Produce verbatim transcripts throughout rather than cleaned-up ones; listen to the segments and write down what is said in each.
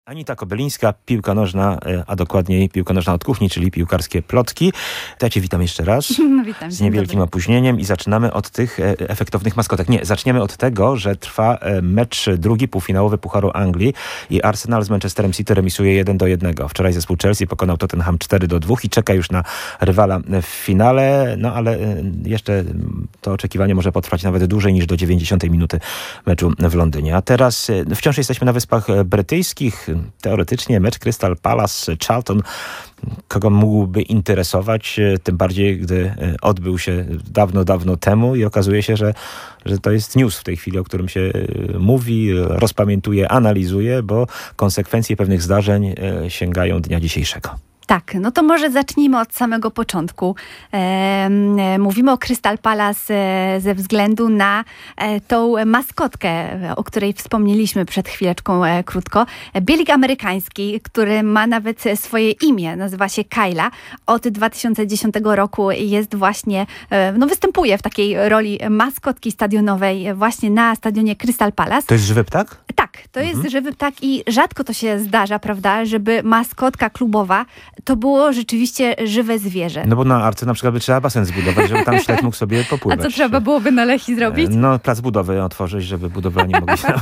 Anita Kobelińska, piłka nożna, a dokładniej piłka nożna od kuchni, czyli piłkarskie plotki. Ja cię witam jeszcze raz. No, witam. Z niewielkim dobry. opóźnieniem i zaczynamy od tych efektownych maskotek. Nie, zaczniemy od tego, że trwa mecz drugi, półfinałowy Pucharu Anglii i Arsenal z Manchesterem City remisuje jeden do jednego. Wczoraj zespół Chelsea pokonał Tottenham cztery do dwóch i czeka już na rywala w finale, no ale jeszcze to oczekiwanie może potrwać nawet dłużej niż do dziewięćdziesiątej minuty meczu w Londynie. A teraz wciąż jesteśmy na Wyspach Brytyjskich. Teoretycznie mecz Crystal Palace Charlton kogo mógłby interesować, tym bardziej gdy odbył się dawno, dawno temu i okazuje się, że, że to jest news w tej chwili, o którym się mówi, rozpamiętuje, analizuje, bo konsekwencje pewnych zdarzeń sięgają dnia dzisiejszego. Tak, no to może zacznijmy od samego początku. E, mówimy o Crystal Palace e, ze względu na e, tą maskotkę, o której wspomnieliśmy przed chwileczką e, krótko. Bielik amerykański, który ma nawet swoje imię, nazywa się Kyla. Od dwa tysiące dziesiątego roku jest właśnie, e, no występuje w takiej roli maskotki stadionowej właśnie na stadionie Crystal Palace. To jest żywy ptak? Tak, to mhm. jest żywy ptak i rzadko to się zdarza, prawda, żeby maskotka klubowa to było rzeczywiście żywe zwierzę. No bo na Arce na przykład by trzeba basen zbudować, żeby tam śledź mógł sobie popływać. A co trzeba byłoby na Lechi zrobić? No plac budowy otworzyć, żeby budowlani mogli się...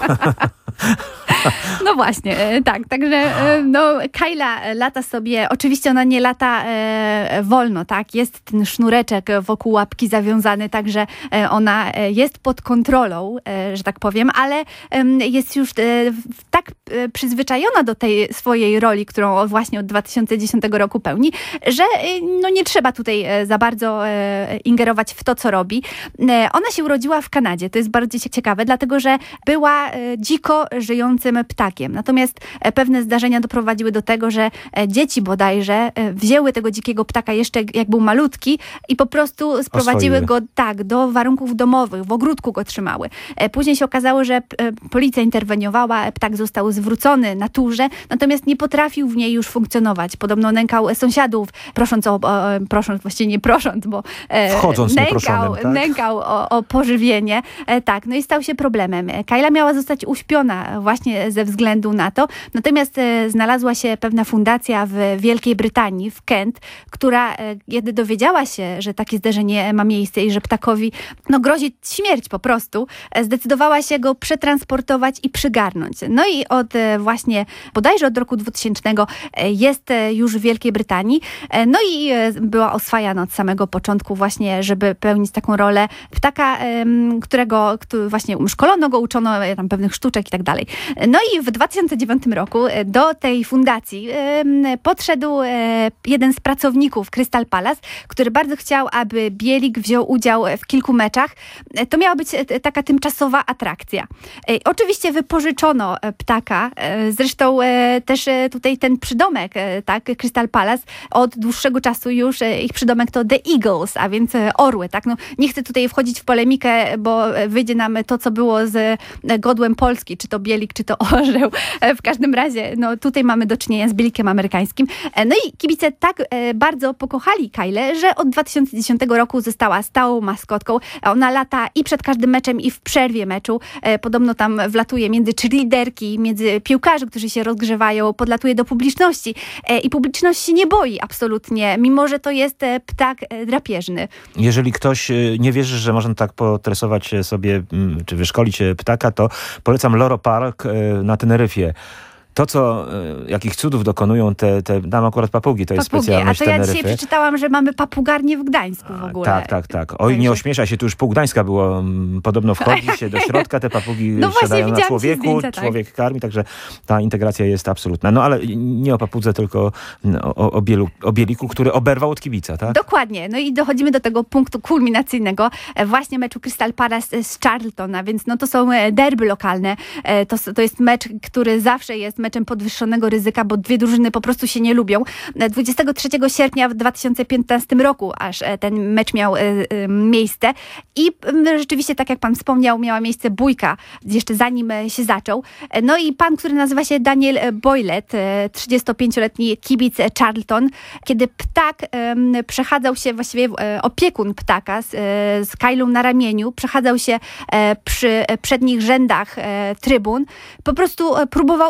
No właśnie, tak. Także no, Kyla lata sobie, oczywiście ona nie lata e, wolno, tak? Jest ten sznureczek wokół łapki zawiązany, także ona jest pod kontrolą, e, że tak powiem, ale e, jest już e, tak e, przyzwyczajona do tej swojej roli, którą właśnie od dwa tysiące dziesiątego roku pełni, że no, nie trzeba tutaj za bardzo e, ingerować w to, co robi. E, ona się urodziła w Kanadzie, to jest bardzo ciekawe, dlatego, że była e, dziko żyjącym ptakiem. Natomiast pewne zdarzenia doprowadziły do tego, że dzieci bodajże wzięły tego dzikiego ptaka jeszcze jak był malutki i po prostu sprowadziły Oswoiły. go tak do warunków domowych, w ogródku go trzymały. Później się okazało, że policja interweniowała, ptak został zwrócony naturze, natomiast nie potrafił w niej już funkcjonować. Podobno nękał sąsiadów, prosząc o, o prosząc, właściwie nie prosząc, bo Wchodząc nękał, tak? nękał o, o pożywienie. Tak, no i stał się problemem. Kyla miała zostać uśpiona właśnie ze względu na to. Natomiast e, znalazła się pewna fundacja w Wielkiej Brytanii, w Kent, która e, kiedy dowiedziała się, że takie zdarzenie ma miejsce i że ptakowi no, grozi śmierć po prostu, e, zdecydowała się go przetransportować i przygarnąć. No i od e, właśnie, bodajże od roku dwutysięcznego e, jest e, już w Wielkiej Brytanii. E, no i e, była oswajana od samego początku właśnie, żeby pełnić taką rolę ptaka, e, którego który właśnie szkolono go, uczono e, tam pewnych sztuczek i tak dalej. No i w dwa tysiące dziewiątym roku do tej fundacji podszedł jeden z pracowników Crystal Palace, który bardzo chciał, aby Bielik wziął udział w kilku meczach. To miała być taka tymczasowa atrakcja. Oczywiście wypożyczono ptaka, zresztą też tutaj ten przydomek, tak, Crystal Palace, od dłuższego czasu już ich przydomek to The Eagles, a więc orły, tak. No, nie chcę tutaj wchodzić w polemikę, bo wyjdzie nam to, co było z godłem Polski, czy to Bielik, czy to orzeł. W każdym razie, no tutaj mamy do czynienia z bielikiem amerykańskim. No i kibice tak e, bardzo pokochali Kylę, że od dwa tysiące dziesiątego roku została stałą maskotką. Ona lata i przed każdym meczem, i w przerwie meczu. E, podobno tam wlatuje między cheerleaderki, między piłkarzy, którzy się rozgrzewają, podlatuje do publiczności. E, I publiczność się nie boi absolutnie, mimo że to jest e, ptak e, drapieżny. Jeżeli ktoś nie wierzy, że można tak potresować sobie, czy wyszkolić ptaka, to polecam Loro Park na Teneryfie. To, co, jakich cudów dokonują te, te tam akurat papugi, to jest papugi, specjalność a to ja Teneryfy. dzisiaj przeczytałam, że mamy papugarnię w Gdańsku w ogóle. Tak, tak, tak. Oj, nie ośmiesza się, tu już pół Gdańska było, podobno wchodzi się do środka, te papugi no siadają na człowieku, zdjęcia, tak. człowiek karmi, także ta integracja jest absolutna. No ale nie o papudze, tylko o, o, bielu, o bieliku, który oberwał od kibica, tak? Dokładnie. No i dochodzimy do tego punktu kulminacyjnego, właśnie meczu Crystal Palace z Charlton, a więc no to są derby lokalne. To, to jest mecz, który zawsze jest meczem podwyższonego ryzyka, bo dwie drużyny po prostu się nie lubią. dwudziestego trzeciego sierpnia w dwa tysiące piętnastym roku aż ten mecz miał y, y, miejsce i y, rzeczywiście, tak jak pan wspomniał, miała miejsce bójka jeszcze zanim się zaczął. No i pan, który nazywa się Daniel Boylet, trzydziestopięcioletni kibic Charlton, kiedy ptak y, przechadzał się, właściwie y, opiekun ptaka z, y, z Kylą na ramieniu, przechadzał się y, przy przednich rzędach y, trybun, po prostu y, próbował uderzyć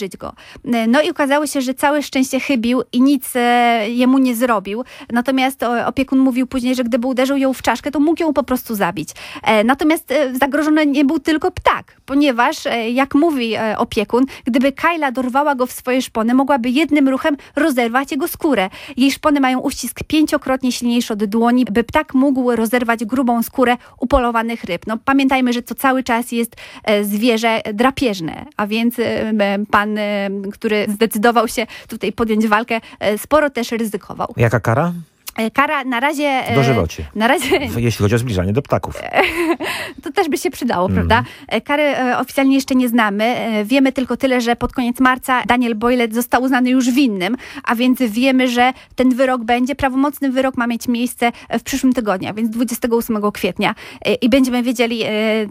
uderzyć go. No i okazało się, że całe szczęście chybił i nic jemu nie zrobił. Natomiast opiekun mówił później, że gdyby uderzył ją w czaszkę, to mógł ją po prostu zabić. Natomiast zagrożony nie był tylko ptak, ponieważ, jak mówi opiekun, gdyby Kayla dorwała go w swoje szpony, mogłaby jednym ruchem rozerwać jego skórę. Jej szpony mają uścisk pięciokrotnie silniejszy od dłoni, by ptak mógł rozerwać grubą skórę upolowanych ryb. No, pamiętajmy, że to cały czas jest zwierzę drapieżne, a więc pan, który zdecydował się tutaj podjąć walkę, sporo też ryzykował. Jaka kara? Kara na razie... Dożywocie. Na razie... Jeśli chodzi o zbliżanie do ptaków. To też by się przydało, Mm. prawda? Kary oficjalnie jeszcze nie znamy. Wiemy tylko tyle, że pod koniec marca Daniel Boyle został uznany już winnym, a więc wiemy, że ten wyrok będzie, prawomocny wyrok ma mieć miejsce w przyszłym tygodniu, a więc dwudziestego ósmego kwietnia. I będziemy wiedzieli,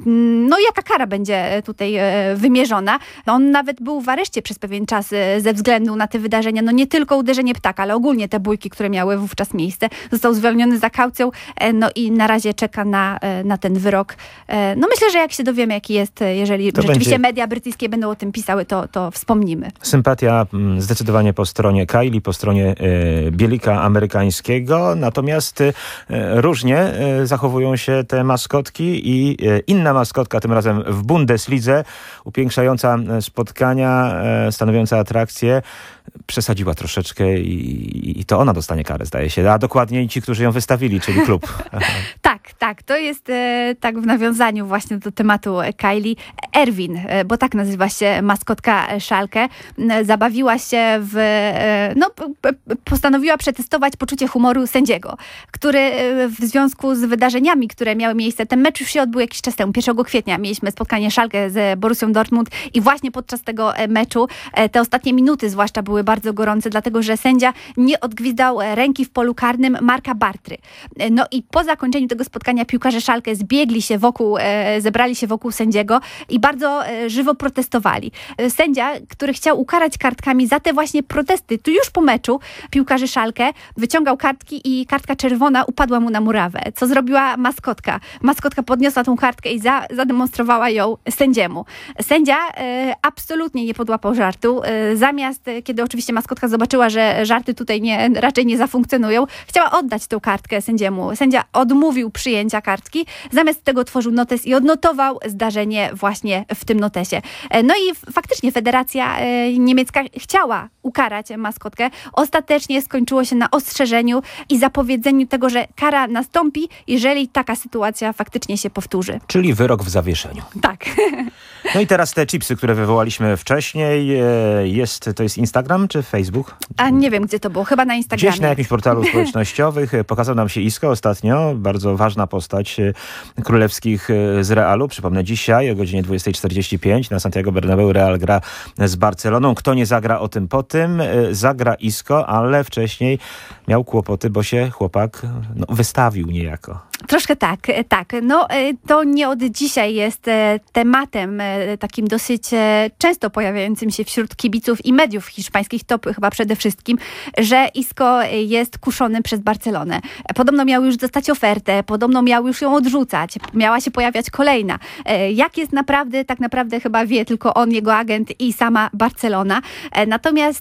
no jaka kara będzie tutaj wymierzona. On nawet był w areszcie przez pewien czas ze względu na te wydarzenia. No nie tylko uderzenie ptaka, ale ogólnie te bójki, które miały wówczas miejsce. Został zwolniony za kaucją, no i na razie czeka na, na ten wyrok. No myślę, że jak się dowiemy, jaki jest, jeżeli to rzeczywiście będzie... media brytyjskie będą o tym pisały, to, to wspomnimy. Sympatia zdecydowanie po stronie Kayli, po stronie e, bielika amerykańskiego, natomiast e, różnie e, zachowują się te maskotki i e, inna maskotka, tym razem w Bundeslidze, upiększająca spotkania, e, stanowiąca atrakcję, przesadziła troszeczkę i, i to ona dostanie karę, zdaje się, a dokładniej ci, którzy ją wystawili, czyli klub. Tak, tak, to jest e, tak w nawiązaniu właśnie do tematu Kayli. Erwin, e, bo tak nazywa się maskotka Schalke, e, zabawiła się w, e, no p, p, postanowiła przetestować poczucie humoru sędziego, który e, w związku z wydarzeniami, które miały miejsce, ten mecz już się odbył jakiś czas temu, pierwszego kwietnia mieliśmy spotkanie Schalke z Borussią Dortmund i właśnie podczas tego meczu e, te ostatnie minuty zwłaszcza były bardzo gorące, dlatego że sędzia nie odgwizdał ręki w polu karnym Marka Bartry. No i po zakończeniu tego spotkania piłkarze Schalke zbiegli się wokół, e, zebrali się wokół sędziego i bardzo e, żywo protestowali. E, sędzia, który chciał ukarać kartkami za te właśnie protesty, tu już po meczu piłkarzy Schalke wyciągał kartki i kartka czerwona upadła mu na murawę. Co zrobiła maskotka? Maskotka podniosła tą kartkę i za, zademonstrowała ją sędziemu. Sędzia e, absolutnie nie podłapał żartu. E, zamiast, e, kiedy oczywiście maskotka zobaczyła, że żarty tutaj nie, raczej nie zafunkcjonują, chciała oddać tą kartkę sędziemu. Sędzia odmówił przyjęcia kartki, zamiast tego tworzył notes i odnotował zdarzenie właśnie w tym notesie. No i faktycznie Federacja Niemiecka chciała ukarać maskotkę. Ostatecznie skończyło się na ostrzeżeniu i zapowiedzeniu tego, że kara nastąpi, jeżeli taka sytuacja faktycznie się powtórzy. Czyli wyrok w zawieszeniu. Tak. No i teraz te chipsy, które wywołaliśmy wcześniej. Jest, to jest Instagram czy Facebook? A nie wiem, gdzie to było. Chyba na Instagramie. Gdzieś na jakimś portalu społecznościowych pokazał nam się Isco ostatnio. Bardzo ważna postać królewskich z Realu. Przypomnę, dzisiaj o godzinie dwudziestej czterdzieści pięć na Santiago Bernabeu Real gra z Barceloną. Kto nie zagra o tym po tym? Zagra Isco, ale wcześniej miał kłopoty, bo się chłopak no, wystawił niejako. Troszkę tak, tak. No to nie od dzisiaj jest tematem takim dosyć często pojawiającym się wśród kibiców i mediów hiszpańskich, to chyba przede wszystkim, że Isco jest kuszony przez Barcelonę. Podobno miał już dostać ofertę, podobno miał już ją odrzucać, miała się pojawiać kolejna. Jak jest naprawdę, tak naprawdę chyba wie tylko on, jego agent i sama Barcelona. Natomiast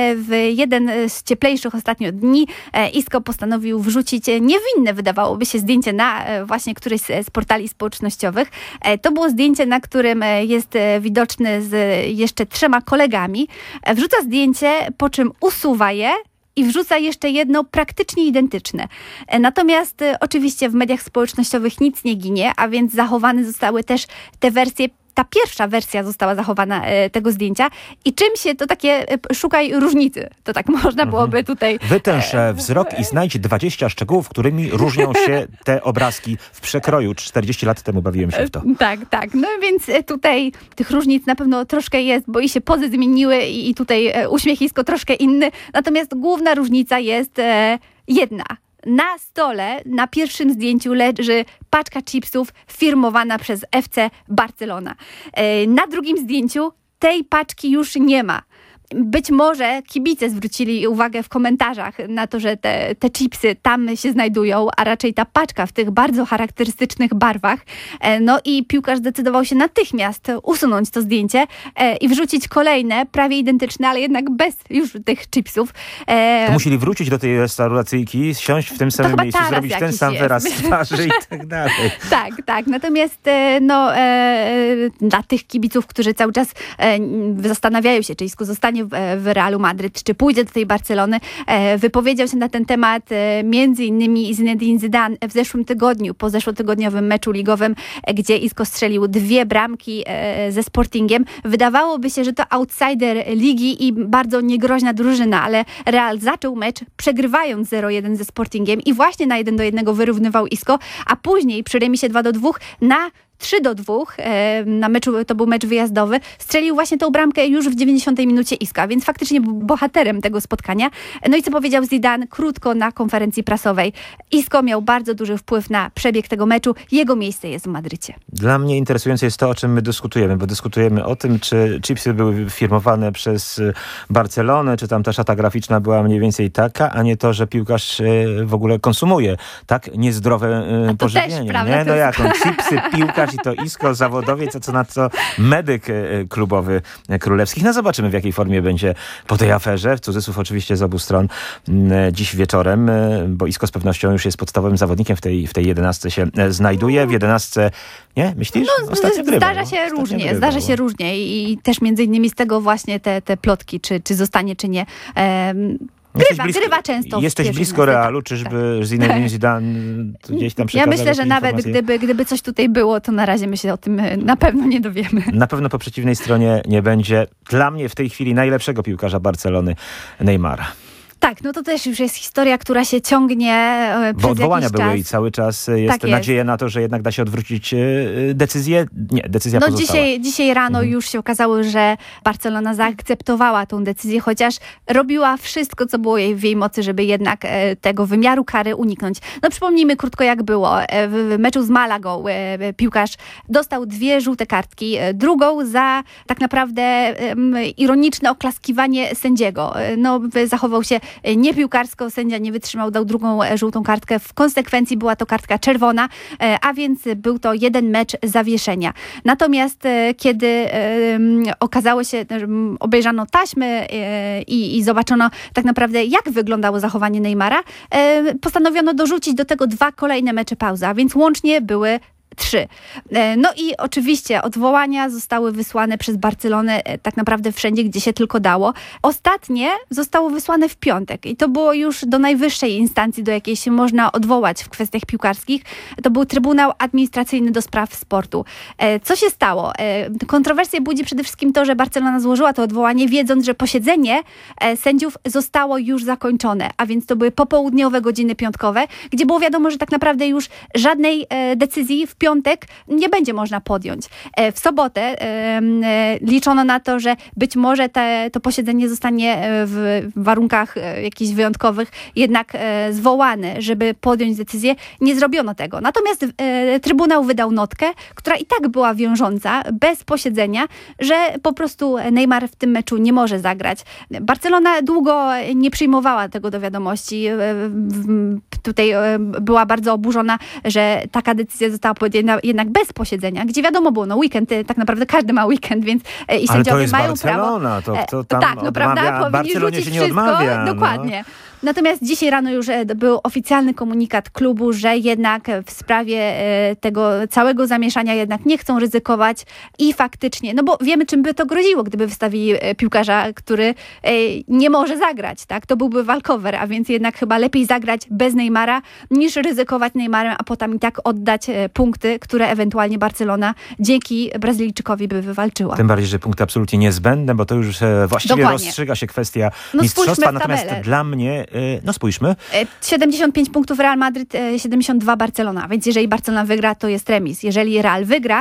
w jeden z cieplejszych ostatnio dni Isco postanowił wrzucić niewinne, wydawałoby się, zdjęcie na właśnie któryś z portali społecznościowych. To było zdjęcie, na którym jest widoczny z jeszcze trzema kolegami. Wrzuca zdjęcie, po czym usuwa je i wrzuca jeszcze jedno praktycznie identyczne. Natomiast oczywiście w mediach społecznościowych nic nie ginie, a więc zachowane zostały też te wersje. Ta pierwsza wersja została zachowana e, tego zdjęcia i czym się to takie e, szukaj różnicy. To tak można byłoby tutaj... Wytęż e, wzrok i znajdź dwadzieścia szczegółów, którymi różnią się te obrazki w przekroju. czterdzieści lat temu bawiłem się w to. Tak, tak. No więc tutaj tych różnic na pewno troszkę jest, bo i się pozy zmieniły i, i tutaj e, uśmiech Isco troszkę inny. Natomiast główna różnica jest e, jedna. Na stole, na pierwszym zdjęciu leży paczka chipsów firmowana przez F C Barcelona. Na drugim zdjęciu tej paczki już nie ma. Być może kibice zwrócili uwagę w komentarzach na to, że te, te chipsy tam się znajdują, a raczej ta paczka w tych bardzo charakterystycznych barwach. No i piłkarz zdecydował się natychmiast usunąć to zdjęcie i wrzucić kolejne, prawie identyczne, ale jednak bez już tych chipsów. To musieli wrócić do tej restauracyjki, siąść w tym samym miejscu, zrobić ten sam jest. wyraz twarzy i tak dalej. Tak, tak. Natomiast no, dla tych kibiców, którzy cały czas zastanawiają się, czy Isco zostanie w Realu Madryt, czy pójdzie do tej Barcelony. Wypowiedział się na ten temat między innymi Zinedine Zidane w zeszłym tygodniu, po zeszłotygodniowym meczu ligowym, gdzie Isco strzelił dwie bramki ze Sportingiem. Wydawałoby się, że to outsider ligi i bardzo niegroźna drużyna, ale Real zaczął mecz przegrywając zero jeden ze Sportingiem i właśnie na jeden do jednego wyrównywał Isco, a później przy remisie dwa do dwóch na trzy do dwóch na meczu, to był mecz wyjazdowy, strzelił właśnie tą bramkę już w dziewięćdziesiątej minucie Isca, więc faktycznie był bohaterem tego spotkania. No i co powiedział Zidane krótko na konferencji prasowej? Isco miał bardzo duży wpływ na przebieg tego meczu. Jego miejsce jest w Madrycie. Dla mnie interesujące jest to, o czym my dyskutujemy, bo dyskutujemy o tym, czy chipsy były firmowane przez Barcelonę, czy tam ta szata graficzna była mniej więcej taka, a nie to, że piłkarz w ogóle konsumuje tak niezdrowe pożywienie. Też, prawda, nie? No jak on, chipsy, piłkarz i to Isco, zawodowiec, a co na co medyk klubowy królewskich. No zobaczymy, w jakiej formie będzie po tej aferze, w cudzysłów oczywiście z obu stron, dziś wieczorem, bo Isco z pewnością już jest podstawowym zawodnikiem w tej, w tej jedenastce się znajduje. W jedenastce, nie? Myślisz? No, Ostatnio zdarza grywał. się różnie, Ostatnio zdarza się różnie i też między innymi z tego właśnie te, te plotki, czy, czy zostanie, czy nie. Um, Grywa, blisko, grywa często. Jesteś blisko Realu, czyżby tak. Zinedine Zidane gdzieś tam przekazał? Ja myślę, że nawet gdyby, gdyby coś tutaj było, to na razie my się o tym na pewno nie dowiemy. Na pewno po przeciwnej stronie nie będzie dla mnie w tej chwili najlepszego piłkarza Barcelony, Neymara. Tak, no to też już jest historia, która się ciągnie e, przez Bo odwołania jakiś były czas. i cały czas jest tak nadzieja jest. na to, że jednak da się odwrócić e, decyzję. Nie, decyzja No pozostała. dzisiaj, dzisiaj rano mhm. już się okazało, że Barcelona zaakceptowała tą decyzję, chociaż robiła wszystko, co było jej w jej mocy, żeby jednak e, tego wymiaru kary uniknąć. No przypomnijmy krótko, jak było. E, w, w meczu z Malagą e, piłkarz dostał dwie żółte kartki. E, drugą za tak naprawdę e, ironiczne oklaskiwanie sędziego. E, no zachował się niepiłkarsko, sędzia nie wytrzymał, dał drugą żółtą kartkę. W konsekwencji była to kartka czerwona, a więc był to jeden mecz zawieszenia. Natomiast kiedy okazało się, obejrzano taśmy i, i zobaczono tak naprawdę, jak wyglądało zachowanie Neymara, postanowiono dorzucić do tego dwa kolejne mecze pauzy, a więc łącznie były trzy. No i oczywiście odwołania zostały wysłane przez Barcelonę tak naprawdę wszędzie, gdzie się tylko dało. Ostatnie zostało wysłane w piątek i to było już do najwyższej instancji, do jakiej się można odwołać w kwestiach piłkarskich. To był Trybunał Administracyjny do Spraw Sportu. Co się stało? Kontrowersję budzi przede wszystkim to, że Barcelona złożyła to odwołanie, wiedząc, że posiedzenie sędziów zostało już zakończone, a więc to były popołudniowe godziny piątkowe, gdzie było wiadomo, że tak naprawdę już żadnej decyzji w piątek nie będzie można podjąć. W sobotę liczono na to, że być może te, to posiedzenie zostanie w warunkach jakichś wyjątkowych jednak zwołane, żeby podjąć decyzję. Nie zrobiono tego. Natomiast Trybunał wydał notkę, która i tak była wiążąca, bez posiedzenia, że po prostu Neymar w tym meczu nie może zagrać. Barcelona długo nie przyjmowała tego do wiadomości. Tutaj była bardzo oburzona, że taka decyzja została podjęta jednak bez posiedzenia, gdzie wiadomo było, no weekend, tak naprawdę każdy ma weekend, więc i sędziowie Ale to jest mają Barcelona, prawo. To, to tam tak, no prawda, Barcelonie się nie wszystko, odmawia. Dokładnie. No. Natomiast dzisiaj rano już był oficjalny komunikat klubu, że jednak w sprawie tego całego zamieszania jednak nie chcą ryzykować i faktycznie, no bo wiemy, czym by to groziło, gdyby wystawili piłkarza, który nie może zagrać, tak? To byłby walkover, a więc jednak chyba lepiej zagrać bez Neymara, niż ryzykować Neymarem, a potem i tak oddać punkty, które ewentualnie Barcelona dzięki Brazylijczykowi by wywalczyła. Tym bardziej, że punkty absolutnie niezbędne, bo to już właściwie Dokładnie. rozstrzyga się kwestia no, mistrzostwa. Natomiast dla mnie, no spójrzmy. siedemdziesiąt pięć punktów Real Madryt, siedemdziesiąt dwa Barcelona, więc jeżeli Barcelona wygra, to jest remis. Jeżeli Real wygra,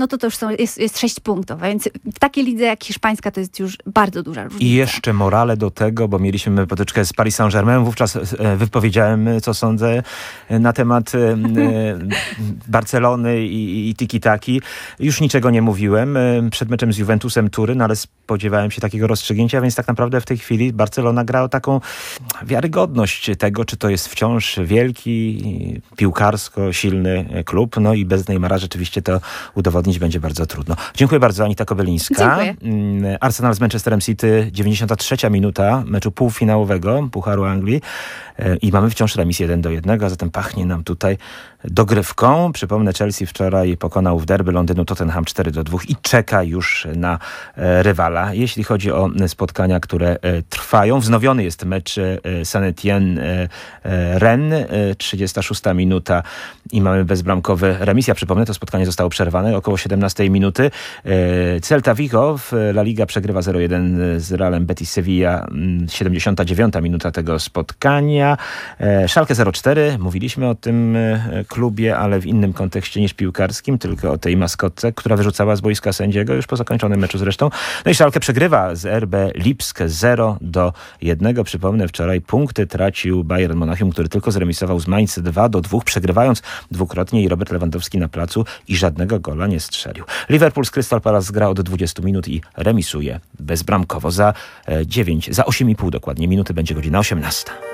no to to już są, jest, jest sześć punktów. A więc w takiej lidze jak hiszpańska to jest już bardzo duża różnica. I jeszcze morale do tego, bo mieliśmy potyczkę z Paris Saint-Germain. Wówczas wypowiedziałem, co sądzę na temat Barcelony i, i tiki-taki. Już niczego nie mówiłem przed meczem z Juventusem Turyn, ale spodziewałem się takiego rozstrzygnięcia, więc tak naprawdę w tej chwili Barcelona gra o taką wiarygodność tego, czy to jest wciąż wielki, piłkarsko silny klub. No i bez Neymara rzeczywiście to udowodnić będzie bardzo trudno. Dziękuję bardzo, Anita Kobylińska. Dziękuję. Arsenal z Manchesterem City, dziewięćdziesiąta trzecia minuta meczu półfinałowego Pucharu Anglii i mamy wciąż remis jeden do jednego, a zatem pachnie nam tutaj dogrywką. Przypomnę, Chelsea wczoraj pokonał w derby Londynu Tottenham cztery do dwóch i czeka już na e, rywala. Jeśli chodzi o spotkania, które e, trwają, wznowiony jest mecz e, Saint-Étienne-Rennes, e, trzydziesta szósta minuta i mamy bezbramkowy remis. Ja przypomnę, to spotkanie zostało przerwane około siedemnastej minuty. E, Celta Vigo w La Liga przegrywa zero jeden z Realem Betis Sevilla, siedemdziesiąta dziewiąta minuta tego spotkania. E, Schalke zero cztery, mówiliśmy o tym e, klubie, ale w innym kontekście niż piłkarskim, tylko o tej maskotce, która wyrzucała z boiska sędziego już po zakończonym meczu zresztą. No i Schalke przegrywa z R B Lipsk zero do jednego. Przypomnę, wczoraj punkty tracił Bayern Monachium, który tylko zremisował z Mainz dwa do dwóch, przegrywając dwukrotnie i Robert Lewandowski na placu i żadnego gola nie strzelił. Liverpool z Crystal Palace gra od dwudziestu minut i remisuje bezbramkowo. Za dziewięć, za osiem i pół dokładnie minuty będzie godzina osiemnasta.